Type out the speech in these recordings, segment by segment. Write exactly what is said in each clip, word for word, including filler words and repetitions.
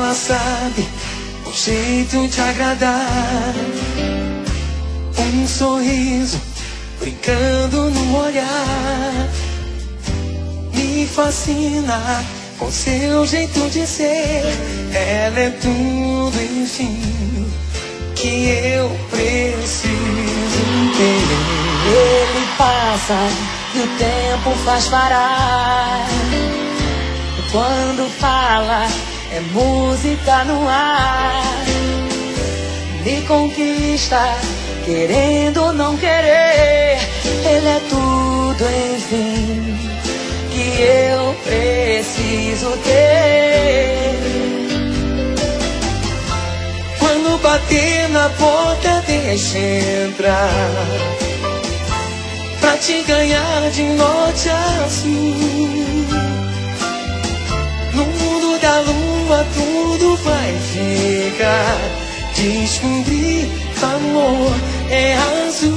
Ela sabe o jeito de agradar, um sorriso brincando no olhar. Me fascina com seu jeito de ser. Ela é tudo, enfim, que eu preciso ter. Ele passa e o tempo faz parar. Quando fala é música no ar. Me conquista, querendo ou não querer. Ele é tudo, enfim, que eu preciso ter. Quando bater na porta, deixa entrar, pra te ganhar de norte a sul. No mundo da lua tudo vai ficar. Descobrir amor é azul.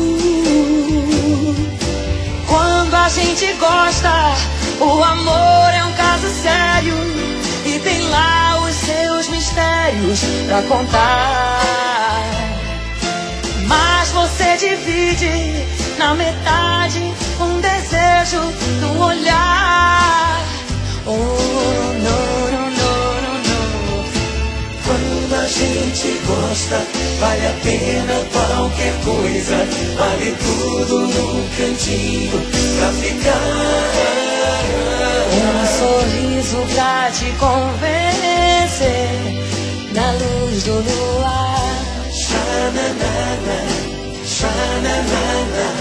Quando a gente gosta, o amor é um caso sério e tem lá os seus mistérios pra contar. Mas você divide na metade um desejo num olhar. Oh, no, no, no, no, no. Quando a gente gosta, vale a pena qualquer coisa. Vale tudo num cantinho pra ficar. Um sorriso pra te convencer na luz do luar. Xananana, xananana,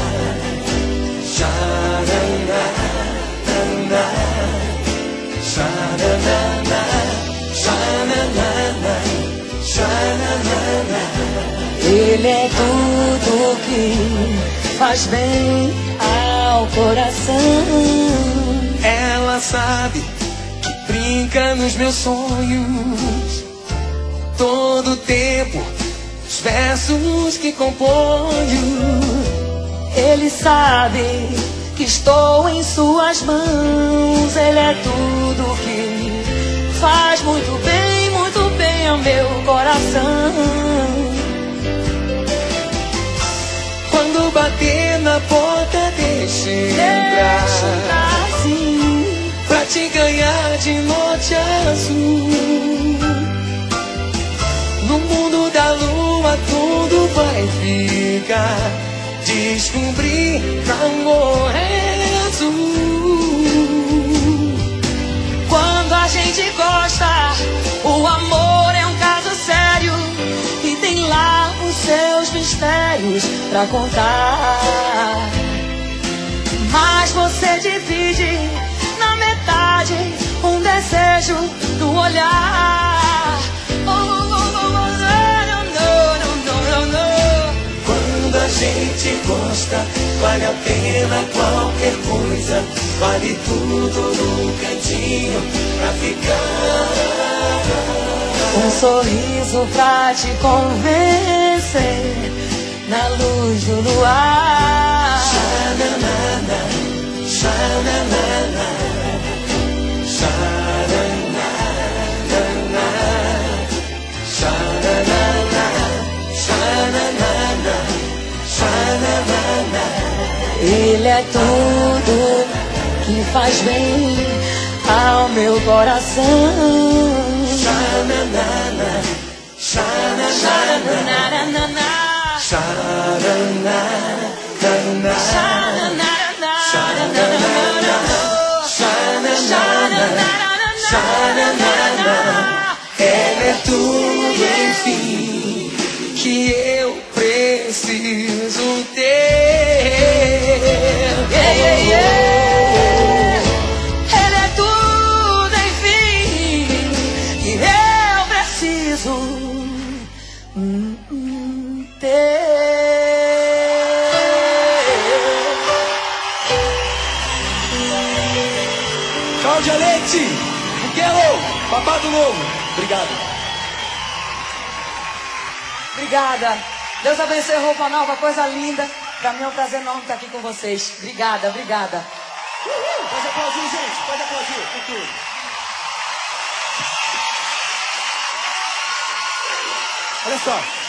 xananana, xananana, xananana, xananana. Ele é tudo que faz bem ao coração. Ela sabe que brinca nos meus sonhos todo tempo, os versos que componho. Ele sabe que estou em suas mãos. Ele é tudo que faz muito bem, muito bem ao meu coração. Quando bater na porta, deixa entrar, deixa entrar sim, pra te ganhar de norte a sul. No mundo da lua tudo vai ficar. Descobrir amor é azul. Quando a gente gosta, o amor é um caso sério e tem lá os seus mistérios pra contar. Mas você divide na metade um desejo no olhar. Oh, oh, oh, oh, oh, no, no, no, no, no. Quando a gente gosta, vale a pena qualquer coisa. Vale tudo num cantinho pra ficar. Um sorriso pra te convencer na luz do luar. Xananana, xananana, xananana, xananana, xananana, xananana. Ele é tudo que faz bem ao meu coração. Xananana, xananana, xananana, ela é tudo, enfim, que eu preciso ter. Yeah, yeah, yeah. Ele é tudo, enfim, que eu preciso hum, hum, ter. Cláudia Leite, Miguel, Babado Novo. Obrigado. Obrigada. Deus abençoe, roupa nova, coisa linda. Pra mim é um prazer enorme estar aqui com vocês. Obrigada, obrigada. Pode aplaudir, gente. Pode aplaudir. Com tudo. Olha só.